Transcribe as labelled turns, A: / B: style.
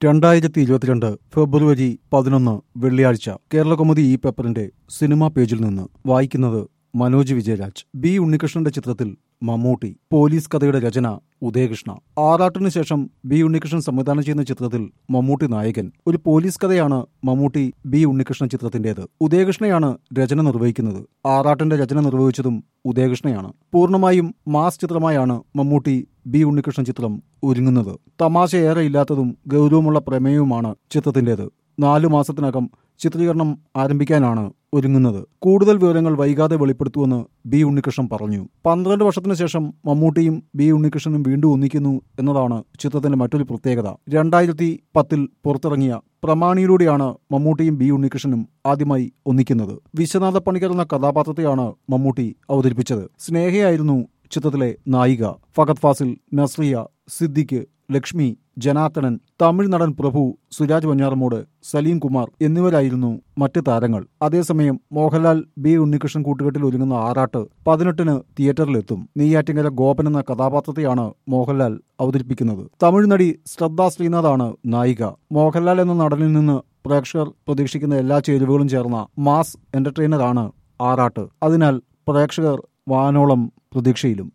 A: 2022 ഫെബ്രുവരി 11 വെള്ളിയാഴ്ച കേരളകൗമുദി ഈ പേപ്പറിന്റെ സിനിമാ പേജിൽ നിന്ന് വായിക്കുന്നത് മനോജ് വിജയരാജ്. ബി ഉണ്ണികൃഷ്ണന്റെ ചിത്രത്തിൽ മമ്മൂട്ടി. പോലീസ് കഥയുടെ രചന ഉദയകൃഷ്ണ. ആറാട്ടിനു ശേഷം ബി ഉണ്ണികൃഷ്ണൻ സംവിധാനം ചെയ്യുന്ന ചിത്രത്തിൽ മമ്മൂട്ടി നായകൻ. ഒരു പോലീസ് കഥയാണ് മമ്മൂട്ടി ബി ഉണ്ണികൃഷ്ണൻ ചിത്രത്തിന്റേത്. ഉദയകൃഷ്ണയാണ് രചന നിർവഹിക്കുന്നത്. ആറാട്ടിന്റെ രചന നിർവഹിച്ചതും ഉദയകൃഷ്ണയാണ്. പൂർണ്ണമായും മാസ് ചിത്രമായാണ് മമ്മൂട്ടി ബി ഉണ്ണികൃഷ്ണൻ ചിത്രം ഒരുങ്ങുന്നത്. തമാശ ഏറെ ഇല്ലാത്തതും ഗൗരവമുള്ള പ്രമേയവുമാണ് ചിത്രത്തിന്റേത്. 4 മാസത്തിനകം ചിത്രീകരണം ആരംഭിക്കാനാണ് ഒരുങ്ങുന്നത്. കൂടുതൽ വിവരങ്ങൾ വൈകാതെ വെളിപ്പെടുത്തുമെന്ന് ബി ഉണ്ണികൃഷ്ണൻ പറഞ്ഞു. 12 വർഷത്തിനു ശേഷം മമ്മൂട്ടിയും ബി ഉണ്ണികൃഷ്ണനും വീണ്ടും ഒന്നിക്കുന്നു എന്നതാണ് ചിത്രത്തിന്റെ മറ്റൊരു പ്രത്യേകത. 2010 പുറത്തിറങ്ങിയ പ്രമാണിയിലൂടെയാണ് മമ്മൂട്ടിയും ബി ഉണ്ണികൃഷ്ണനും ആദ്യമായി ഒന്നിക്കുന്നത്. വിശ്വനാഥ പണിക്കർ എന്ന കഥാപാത്രത്തെയാണ് മമ്മൂട്ടി അവതരിപ്പിച്ചത്. സ്നേഹയായിരുന്നു ചിത്രത്തിലെ നായിക. ഫഹദ് ഫാസിൽ, നസ്രിയ, സിദ്ദിഖ്, ലക്ഷ്മി, ജനാർദ്ദനൻ, തമിഴ് നടൻ പ്രഭു, സുരാജ് വഞ്ഞാറമൂട്, സലീം കുമാർ എന്നിവരായിരുന്നു മറ്റ് താരങ്ങൾ. അതേസമയം മോഹൻലാൽ ബി ഉണ്ണികൃഷ്ണൻ കൂട്ടുകെട്ടിൽ ഒരുങ്ങുന്ന ആറാട്ട് 18-ന് തിയേറ്ററിലെത്തും. നെയ്യാറ്റിങ്കര ഗോപൻ എന്ന കഥാപാത്രത്തെയാണ് മോഹൻലാൽ അവതരിപ്പിക്കുന്നത്. തമിഴ് നടി ശ്രദ്ധ ശ്രീനാഥാണ് നായിക. മോഹൻലാൽ എന്ന നടനിൽ നിന്ന് പ്രേക്ഷകർ പ്രതീക്ഷിക്കുന്ന എല്ലാ ചേരുവകളും ചേർന്ന മാസ് എന്റർടൈനറാണ് ആറാട്ട്. അതിനാൽ പ്രേക്ഷകർ വാനോളം പ്രതീക്ഷയിലും.